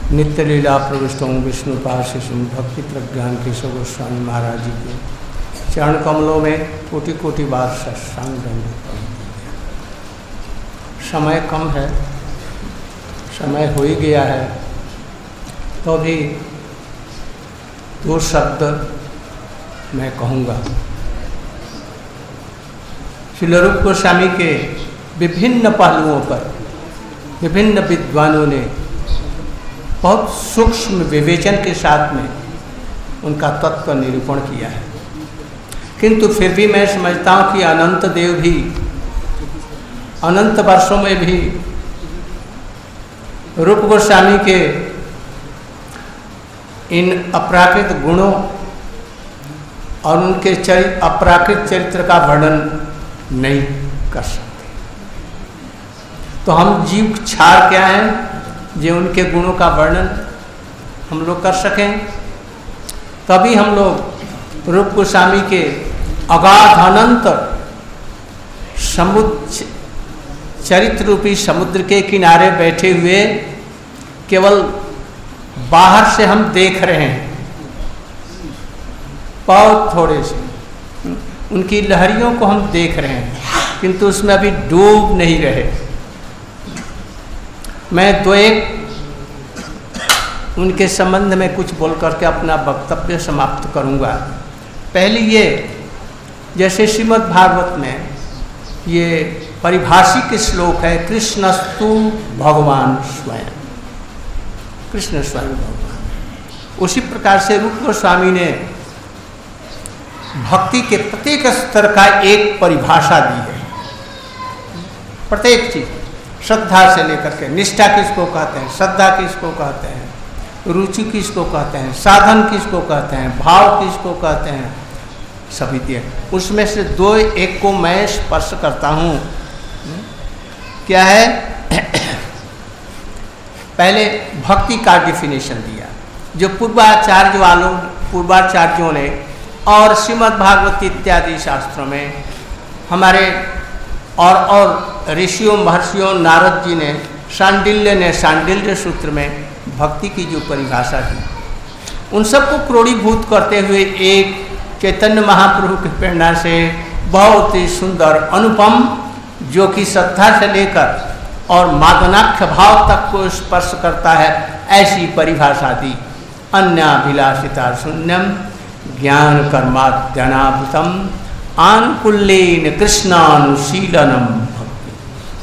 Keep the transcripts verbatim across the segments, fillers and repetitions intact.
नित्य लीला प्रविष्टों विष्णु पाशिषुम भक्ति प्रज्ञान केशव गोस्वामी महाराज जी के चरण कमलों में कोटि कोटि बार साष्टांग दंड। समय कम है, समय हो ही गया है, तो भी दो शब्द मैं कहूँगा। श्रील रूप गोस्वामी के विभिन्न पहलुओं पर विभिन्न विद्वानों ने बहुत सूक्ष्म विवेचन के साथ में उनका तत्व निरूपण किया है, किंतु फिर भी मैं समझता हूँ कि अनंत देव भी अनंत वर्षों में भी रूप गोस्वामी के इन अपराकृत गुणों और उनके चरित्र अपराकृत चरित्र का वर्णन नहीं कर सकते। तो हम जीव क्षार क्या हैं जो उनके गुणों का वर्णन हम लोग कर सकें, तभी हम लोग रूप गोस्वामी के अगाध अनंत समुद्र चरित्र रूपी समुद्र के किनारे बैठे हुए केवल बाहर से हम देख रहे हैं, बहुत थोड़े से उनकी लहरियों को हम देख रहे हैं, किंतु उसमें अभी डूब नहीं रहे। मैं तो एक उनके संबंध में कुछ बोल करके अपना वक्तव्य समाप्त करूंगा। पहली ये, जैसे श्रीमद् भागवत में ये परिभाषिक श्लोक है, कृष्णस्तु भगवान स्वयं, कृष्ण स्वयं भगवान। उसी प्रकार से रूप गोस्वामी ने भक्ति के प्रत्येक स्तर का एक परिभाषा दी है। प्रत्येक चीज, श्रद्धा से लेकर के निष्ठा किसको कहते हैं, श्रद्धा किसको कहते हैं, रुचि किसको कहते हैं, साधन किसको कहते हैं, भाव किसको कहते हैं, सभी दिए। उसमें से दो एक को मैं स्पर्श करता हूँ। क्या है? पहले भक्ति का डिफिनेशन दिया जो पूर्वाचार्य वालों पूर्वाचार्यों ने और श्रीमद् भागवत इत्यादि शास्त्रों में हमारे और और ऋषियों महर्षियों नारद जी ने, शांडिल्य ने शांडिल्य सूत्र में भक्ति की जो परिभाषा दी, उन सबको क्रोड़ीभूत करते हुए एक चैतन्य महाप्रभु की प्रेरणा से बहुत ही सुंदर अनुपम, जो कि श्रद्धा से लेकर और मादनाख्य भाव तक को स्पर्श करता है, ऐसी परिभाषा दी। अन्याभिलाषिता शून्यम ज्ञान कर्माद्यनाभूतम आनुकूल्येन कृष्णानुशीलनम भक्ति।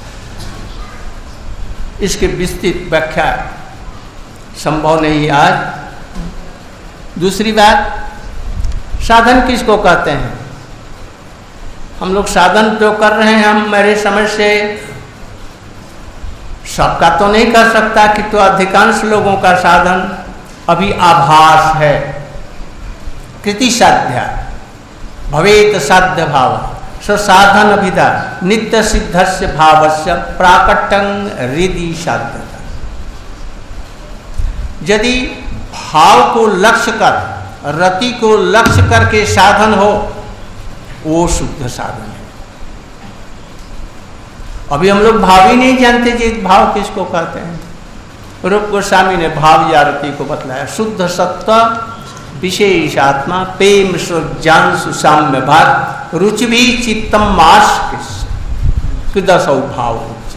इसकी विस्तृत व्याख्या संभव नहीं आज। दूसरी बात, साधन किसको कहते हैं? हम लोग साधन जो कर रहे हैं, हम मेरे समझ से सबका तो नहीं कर सकता कि तो अधिकांश लोगों का साधन अभी आभास है। कृति साध्या भवेत साध्य भाव स्वसाधन अभिधा नित्य सिद्धस्य भावस्य प्राकट्यं हृदि साध्यता। यदि भाव को लक्ष्य कर, रति को लक्ष्य करके साधन हो, वो शुद्ध साधन है। अभी हम लोग भाव ही नहीं जानते जी भाव किसको कहते हैं। रूप गोस्वामी ने भाव या रति को बतलाया। शुद्ध सत्व विशेष आत्मा प्रेम ज्ञान सुसाम्य भाग रुचि भी चित्तम मास कृदसौ भाव।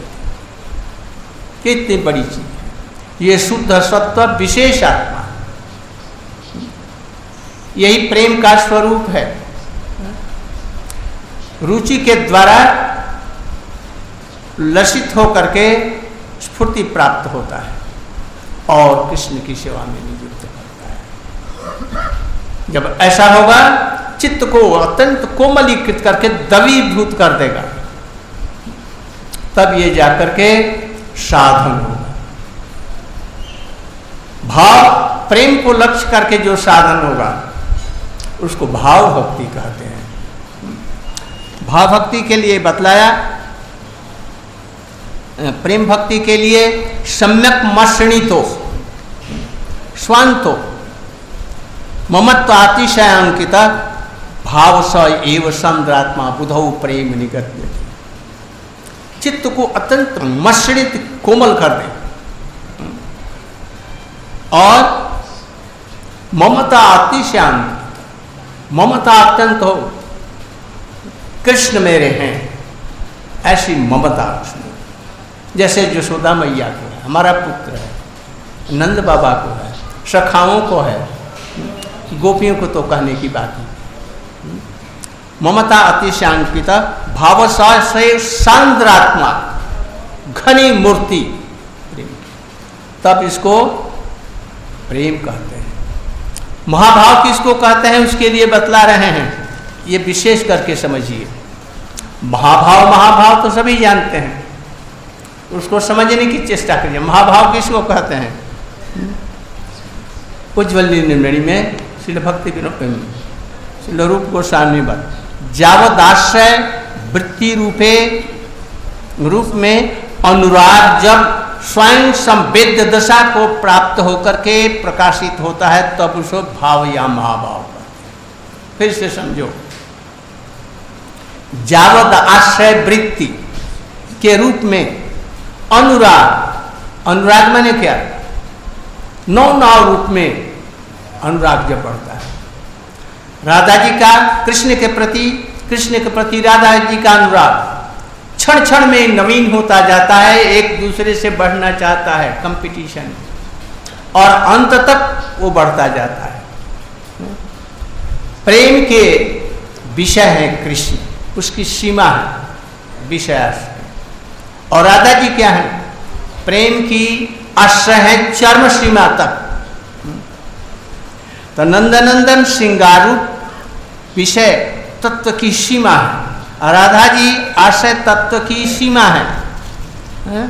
कितनी बड़ी चीज है ये शुद्ध सत्व विशेष आत्मा, यही प्रेम का स्वरूप है। रुचि के द्वारा लसित होकर के स्फूर्ति प्राप्त होता है और कृष्ण की सेवा में नियुक्त करता है। जब ऐसा होगा, चित्त को अत्यंत कोमलीकृत करके दवीभूत कर देगा, तब ये जाकर के साधन होगा। भाव प्रेम को लक्ष्य करके जो साधन होगा उसको भाव भक्ति कहते हैं। भाव भक्ति के लिए बतलाया, प्रेम भक्ति के लिए सम्यक मश्रणितो स्वांतो ममत्व अतिशयांकित भाव स एव संद्रात्मा बुधौ प्रेम निगत्य। चित्त को अत्यंत मश्रणित कोमल कर दे, और ममता अतिशांत, ममता अत्यंत हो, कृष्ण मेरे हैं, ऐसी ममता उसमें। जैसे यशोदा मैया को है, हमारा पुत्र है, नंद बाबा को है, सखाओं को है, गोपियों को तो कहने की बात है। ममता अतिशांकिता भाव से सांद्रात्मा, घनी मूर्ति, तब इसको प्रेम कहते हैं। महाभाव किसको कहते हैं उसके लिए बतला रहे हैं, ये विशेष करके समझिए। महाभाव महाभाव तो सभी जानते हैं, उसको समझने की चेष्टा करिए। महाभाव किसको कहते हैं? उज्ज्वल निर्मणि में श्रील भक्ति श्रील रूप गोस्वामी बत जावदाश्रय वृत्ति रूपे रूप में अनुराग जब स्वयं संवेद्य दशा को प्राप्त होकर के प्रकाशित होता है तब उसको भाव या महाभाव कहते हैं। फिर से समझो, जावद आश्रय वृत्ति के रूप में अनुराग, अनुराग माने क्या? नौ नौ रूप में अनुराग जब बढ़ता है, राधा जी का कृष्ण के प्रति, कृष्ण के प्रति राधा जी का अनुराग क्षण क्षण में नवीन होता जाता है, एक दूसरे से बढ़ना चाहता है, कंपटीशन, और अंत तक वो बढ़ता जाता है। प्रेम के विषय है कृष्ण, उसकी सीमा है विषय, और राधा जी क्या है? प्रेम की आश्रय है चर्म सीमा तक। तो नंदनंदन श्रृंगारू विषय तत्व की सीमा है, राधा जी आश्रय तत्व की सीमा है, है?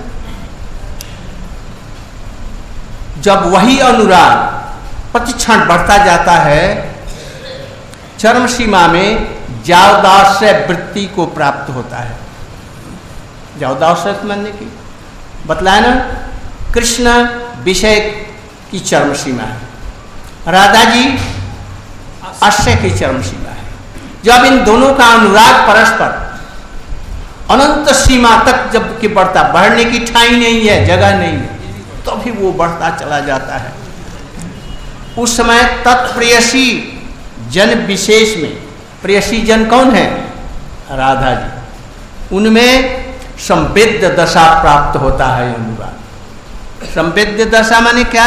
जब वही अनुराग प्रतिक्षण बढ़ता जाता है, चरम सीमा में जावदाश्रय वृत्ति को प्राप्त होता है। जावदाश्रय मानने की बतलाया ना, कृष्ण विषय की चरम सीमा है, राधा जी आश्रय की चरम सीमा है। जब इन दोनों का अनुराग परस्पर अनंत सीमा तक जब कि बढ़ता, बढ़ने की ठाई नहीं है, जगह नहीं है, तो भी वो बढ़ता चला जाता है। उस समय तत्प्रेयसी जन विशेष में, प्रेयसी जन कौन है? राधा जी, उनमें संवेद्य दशा प्राप्त होता है अनुराग। संवेद्य दशा माने क्या?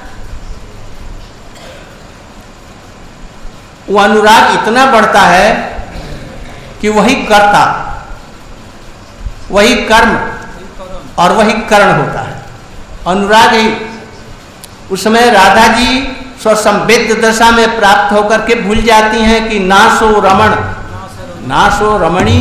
वो अनुराग इतना बढ़ता है कि वही कर्ता, वही कर्म और वही करण होता है, अनुराग ही। उस समय राधा जी स्वसंवेद्य दशा में प्राप्त होकर के भूल जाती हैं कि नासो रमण, नासो रमणी,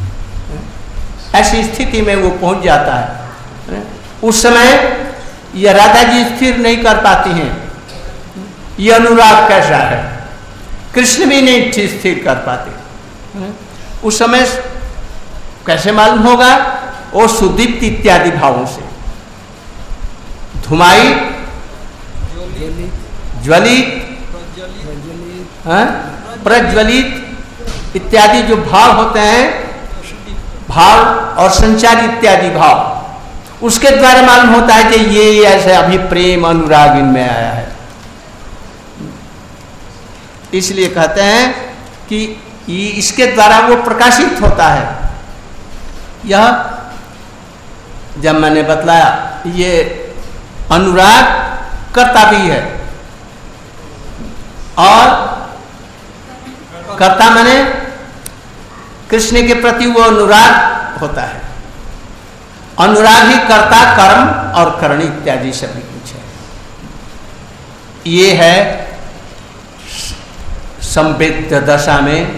ऐसी स्थिति में वो पहुंच जाता है। उस समय ये राधा जी स्थिर नहीं कर पाती हैं, ये अनुराग कैसा है, कृष्ण भी नहीं स्थिर कर पाते। उस समय कैसे मालूम होगा? वो सुदीप्त इत्यादि भावों से, धुमाई, ज्वलित, प्रज्वलित इत्यादि जो भाव होते हैं, भाव और संचार इत्यादि भाव, उसके द्वारा मालूम होता है कि ये ऐसे अभी प्रेम अनुराग इनमें आया है। इसलिए कहते हैं कि इसके द्वारा वो प्रकाशित होता है। यह जब मैंने बतलाया, ये अनुराग कर्ता भी है, और कर्ता माने कृष्ण के प्रति वो अनुराग होता है। अनुराग ही कर्ता, कर्म और करण इत्यादि सभी कुछ है। ये है संवेद्य दशा में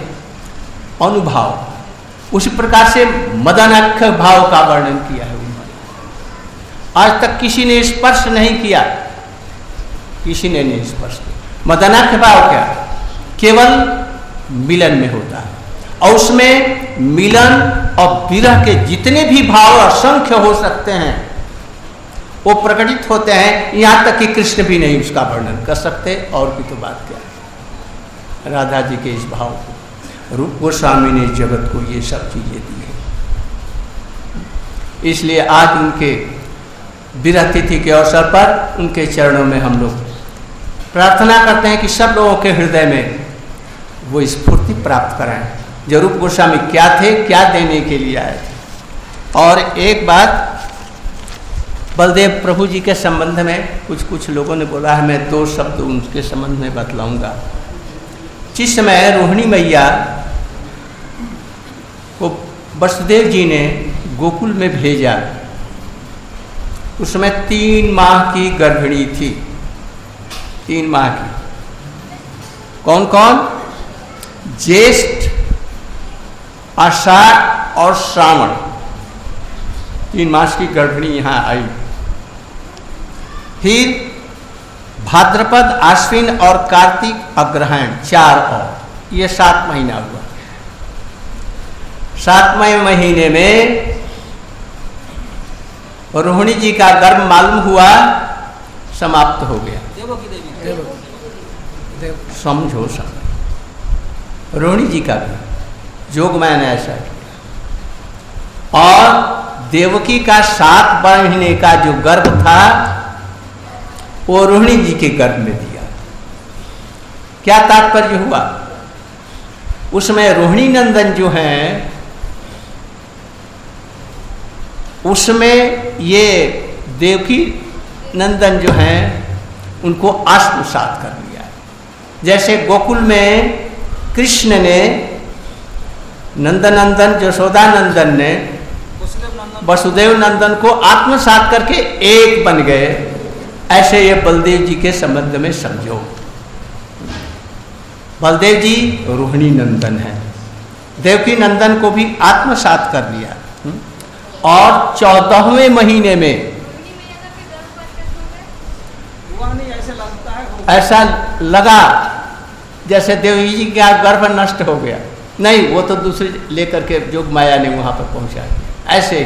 अनुभाव। उसी प्रकार से मदनाख्य भाव का वर्णन किया है उन्होंने। आज तक किसी ने स्पर्श नहीं किया, किसी ने नहीं स्पर्श किया। मदनाख्य भाव क्या? केवल मिलन में होता है, और उसमें मिलन और विरह के जितने भी भाव असंख्य हो सकते हैं वो प्रकटित होते हैं। यहाँ तक कि कृष्ण भी नहीं उसका वर्णन कर सकते, और भी तो बात क्या है। राधा जी के इस भाव को रूप गोस्वामी ने जगत को ये सब चीजें दी है। इसलिए आज उनके विरह तिथि के अवसर पर उनके चरणों में हम लोग प्रार्थना करते हैं कि सब लोगों के हृदय में वो स्फूर्ति प्राप्त कराएं। जो रूप गोस्वामी क्या थे, क्या देने के लिए आए थे। और एक बात बलदेव प्रभु जी के संबंध में कुछ कुछ लोगों ने बोला है, मैं दो शब्द उनके संबंध में बतलाऊंगा। जिस समय रोहिणी मैया को वसुदेव जी ने गोकुल में भेजा, उस समय तीन माह की गर्भिणी थी, तीन माह की। कौन कौन? ज्येष्ठ, आषाढ़ और श्रावण, तीन मास की गर्भिणी यहाँ आई। फिर भाद्रपद, आश्विन और कार्तिक अग्रहायण, चार और, ये सात महीना हुआ। सातवें महीने में रोहिणी जी का गर्भ मालूम हुआ समाप्त हो गया। समझो सब, रोहिणी जी का भी जोगमाया ने ऐसा किया। और देवकी का सात महीने का जो गर्भ था वो रोहिणी जी के गर्भ में दिया। क्या तात्पर्य हुआ? उसमें रोहिणी नंदन जो हैं, उसमें ये देवकी नंदन जो हैं उनको आत्मसात कर लिया। जैसे गोकुल में कृष्ण ने नंदनंदन यशोदा नंदन ने वसुदेव नंदन को आत्मसात करके एक बन गए, ऐसे ये बलदेव जी के संबंध में समझो। बलदेव जी रोहिणी नंदन है, देवकी नंदन को भी आत्मसात कर लिया। और चौदहवें महीने में ऐसा लगा जैसे देवी जी का गर्भ नष्ट हो गया। नहीं, वो तो दूसरे लेकर के जोग माया ने वहां पर पहुंचा दिया। ऐसे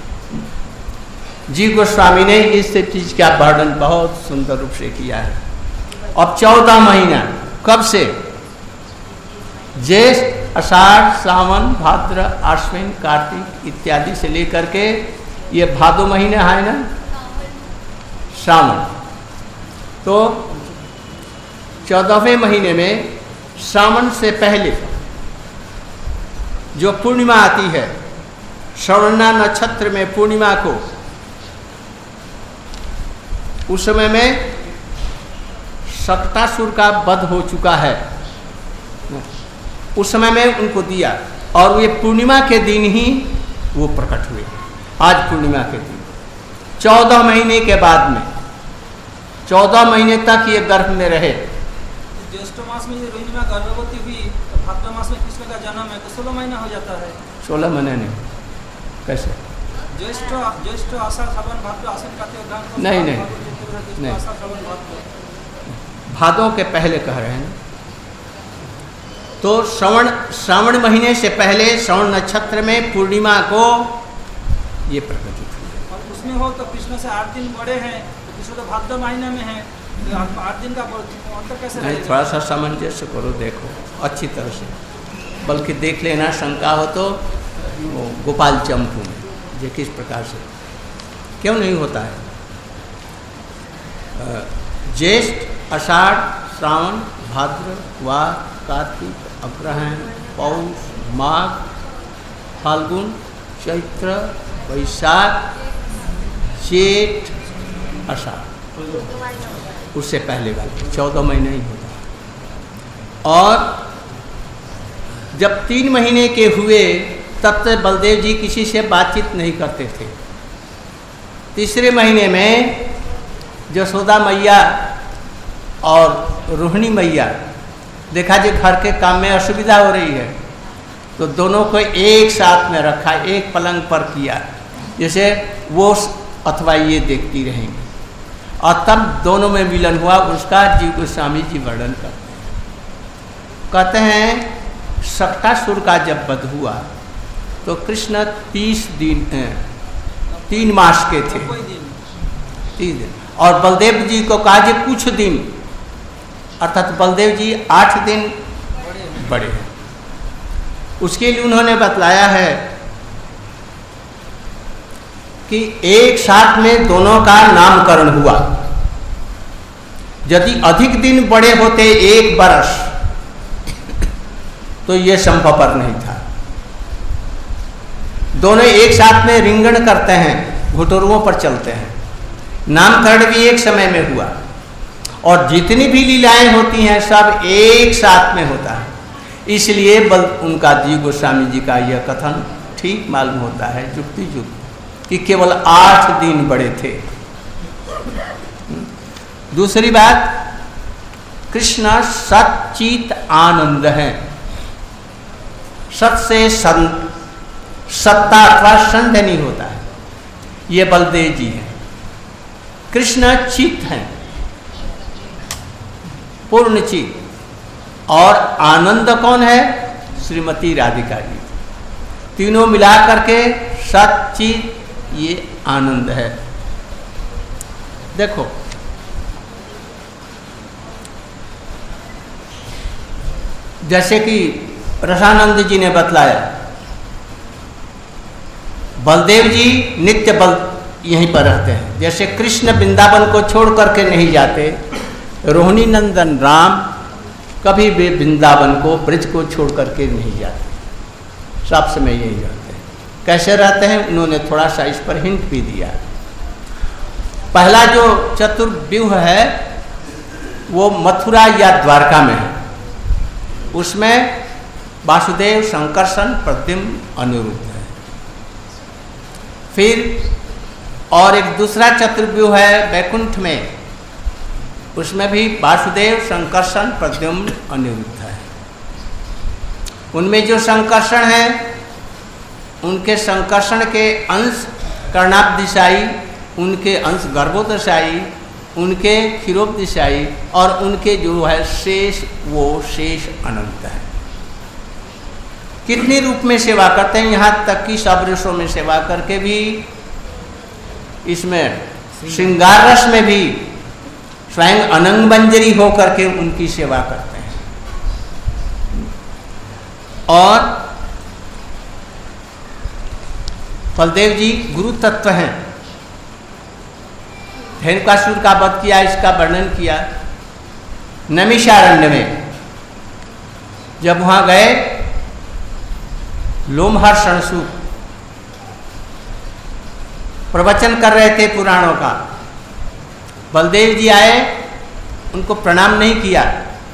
ही जीव गोस्वामी ने इस चीज का वर्णन बहुत सुंदर रूप से किया है। अब चौदह महीना कब से? ज्येष्ठ, आषाढ़, सावन, भाद्र, आश्विन, कार्तिक इत्यादि से लेकर के ये भादो महीने है ना, सावन। तो चौदहवें महीने में सावन से पहले जो पूर्णिमा आती है, श्रवणा नक्षत्र में पूर्णिमा को, उस समय में सक्तासुर का वध हो चुका है, उस समय में उनको दिया। और ये पूर्णिमा के दिन ही वो प्रकट हुए। आज पूर्णिमा के दिन चौदह महीने के बाद में, चौदह महीने तक ये गर्भ में रहे। ज्येष्ठ मास में रोहिणी मां गर्भवती हुई तो भाद्र मास में कृष्ण का जन्म है तो सोलह महीना हो जाता है। सोलह महीने नहीं, कैसे? ज्येष्ठ ज्येष्ठ आषाढ़ सावन भाद्र आश्विन कार्तिक। नहीं नहीं नहीं, भादों के पहले कह रहे हैं। तो श्रवण श्रावण महीने से पहले श्रवण नक्षत्र में पूर्णिमा को ये प्रकटित हुआ। और उसमें हो तो कृष्ण से आठ दिन बड़े हैं, तो कृष्ण तो भाद्र महीने में है, तो आठ दिन का अंतर कैसे? नहीं, थोड़ा सा सामंजस्य करो, देखो अच्छी तरह से, बल्कि देख लेना, शंका हो तो वो गोपाल चंपू में ये किस प्रकार से क्यों नहीं होता है। ज्येष्ठ, आषाढ़, श्रावण, भाद्र, वार, कार्तिक, अग्रहायण, पौष, माघ, फाल्गुन, चैत्र, वैशाख, जेठ, आषाढ़, उससे पहले वाले चौदह महीने ही होता। और जब तीन महीने के हुए तब तक बलदेव जी किसी से बातचीत नहीं करते थे। तीसरे महीने में यशोदा मैया और रोहिणी मैया देखा जी घर के काम में असुविधा हो रही है, तो दोनों को एक साथ में रखा, एक पलंग पर किया, जैसे वो अथवा ये देखती रहेंगी। और तब दोनों में मिलन हुआ, उसका जीव गोस्वामी जी वर्णन करते हैं। कहते हैं सक्तासुर का जब वध हुआ तो कृष्ण तीस दिन तीन मास के थे, तीस दिन। और बलदेव जी को कहा जी कुछ दिन, अर्थात बलदेव जी आठ दिन बड़े हैं। उसके लिए उन्होंने बतलाया है कि एक साथ में दोनों का नामकरण हुआ। यदि अधिक दिन बड़े होते एक बरस तो ये संभवपर नहीं था। दोनों एक साथ में रिंगण करते हैं, घुटुरुओं पर चलते हैं। नामकरण भी एक समय में हुआ और जितनी भी लीलाएं होती हैं सब एक साथ में होता है। इसलिए बल उनका जी गोस्वामी जी का यह कथन ठीक मालूम होता है जुक्ति जुक्त कि केवल आठ दिन बड़े थे। दूसरी बात, कृष्ण सच्चित आनंद है। सत से संत सत्ता अथवा संदेह नहीं होता है। ये बलदेव जी हैं। कृष्ण चित हैं, पूर्ण चित। और आनंद कौन है? श्रीमती राधिका जी। तीनों मिला करके सच्चित ये आनंद है। देखो जैसे कि रसानंद जी ने बतलाया, बलदेव जी नित्य बल यहीं पर रहते हैं। जैसे कृष्ण वृंदावन को छोड़ करके नहीं जाते, रोहिणी नंदन राम कभी भी वृंदावन को ब्रज को छोड़ करके नहीं जाते, सब समय यही रहते हैं। कैसे रहते हैं उन्होंने थोड़ा सा इस पर हिंट भी दिया। पहला जो चतुर्व्यूह है वो मथुरा या द्वारका में है। उसमें वासुदेव, संकर्षण, प्रद्युम्न, अनिरुद्ध है। फिर और एक दूसरा चतुर्व्यूह है वैकुंठ में, उसमें भी वासुदेव, संकर्षण, प्रद्युम्न, अनिरुद्ध है। उनमें जो संकर्षण है उनके संकर्षण के अंश कर्णाब्दिशाई, उनके अंश गर्भोदशाई, उनके क्षीरोपदिशाई और उनके जो है शेष वो शेष अनंत है। कितने रूप में सेवा करते हैं, यहाँ तक कि सब रसों में सेवा करके भी, इसमें श्रृंगार रस में भी स्वयं अनंग मंजरी होकर के उनकी सेवा करते हैं। और बलदेव जी गुरु तत्व हैं। धेनुकासुर का वध किया, इसका वर्णन किया। नैमिषारण्य में जब वहां गए, लोमहर शणसूक प्रवचन कर रहे थे पुराणों का। बलदेव जी आए, उनको प्रणाम नहीं किया,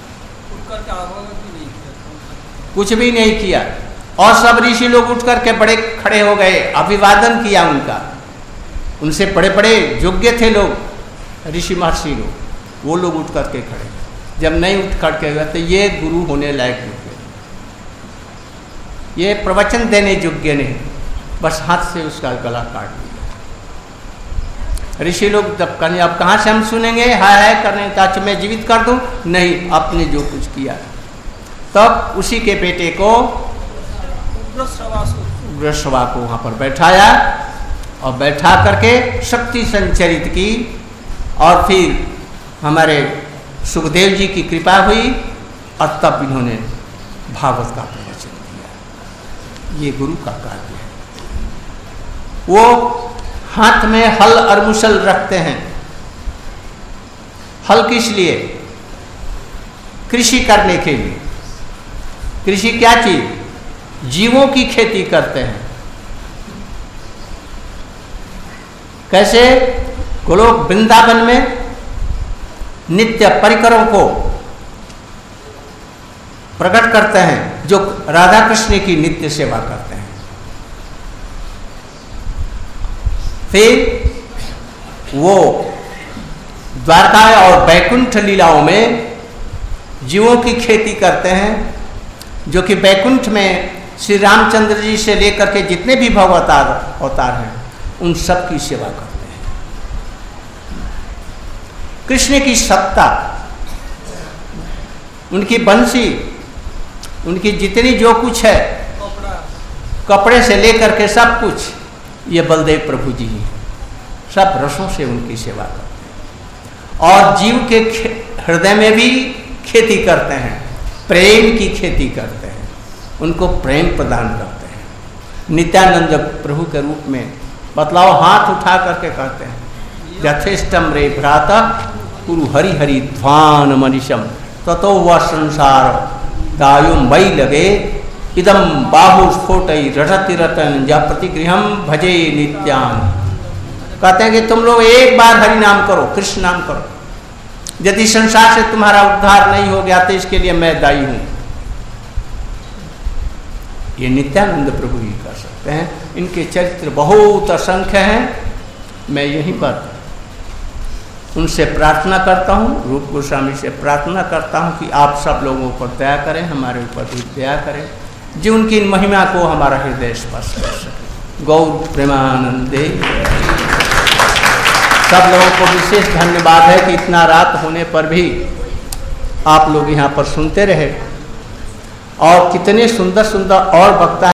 कुछ भी नहीं किया। और सब ऋषि लोग उठ करके बड़े खड़े हो गए, अभिवादन किया उनका। उनसे बड़े बड़े योग्य थे लोग, ऋषि महर्षि लोग, वो लोग उठ करके खड़े। जब नहीं उठ करके गए तो ये गुरु होने लायक योग्य, ये प्रवचन देने योग्य नहीं, बस हाथ से उसका गला काट दिया। ऋषि लोग जब कहने अब कहाँ से हम सुनेंगे, हाय हाय करने ताकि मैं जीवित कर दूं, नहीं, आपने जो कुछ किया। तब उसी के बेटे को उग्रश्रवा को वहाँ पर बैठाया और बैठा करके शक्ति संचरित की। और फिर हमारे सुखदेव जी की कृपा हुई और तब इन्होंने भागवत का प्रवचन किया। ये गुरु का कार्य है। वो हाथ में हल और मुसल रखते हैं। हल किस लिए? कृषि करने के लिए। कृषि क्या चीज? जीवों की खेती करते हैं। कैसे? गोलोक वृंदावन में नित्य परिकरों को प्रकट करते हैं, जो राधा कृष्ण की नित्य सेवा करते हैं। फिर वो द्वारका और वैकुंठ लीलाओं में जीवों की खेती करते हैं, जो कि वैकुंठ में श्री रामचंद्र जी से लेकर के जितने भी भगवतार अवतार हैं उन सब की सेवा करते हैं। कृष्ण की सत्ता, उनकी बंसी, उनकी जितनी जो कुछ है, कपड़े से लेकर के सब कुछ, ये बलदेव प्रभु जी ही सब रसों से उनकी सेवा करते हैं। और जीव के हृदय में भी खेती करते हैं, प्रेम की खेती करते हैं, उनको प्रेम प्रदान करते हैं। नित्यानंद प्रभु के रूप में बतलाओ, हाथ उठा करके कहते हैं, यथेष्टम रे भ्राता कुरु हरि हरि ध्वान मनीषम ततो वह संसार दायु मई लगे इदम बाहु स्फोट रटति रतन या प्रतिगृहम भजे नित्यान। कहते हैं कि तुम लोग एक बार हरि नाम करो, कृष्ण नाम करो, यदि संसार से तुम्हारा उद्धार नहीं हो गया तो इसके लिए मैं दायी हूं। ये नित्यानंद प्रभु ही कर सकते हैं, इनके चरित्र बहुत असंख्य हैं। मैं यहीं पर उनसे प्रार्थना करता हूँ, रूप गोस्वामी से प्रार्थना करता हूँ कि आप सब लोगों पर दया करें, हमारे ऊपर भी दया करें, जो उनकी महिमा को हमारा हृदय स्पर्श कर सके। गौर प्रेमानंदे। सब लोगों को विशेष धन्यवाद है कि इतना रात होने पर भी आप लोग यहाँ पर सुनते रहे, और कितने सुंदर सुंदर और वक्ता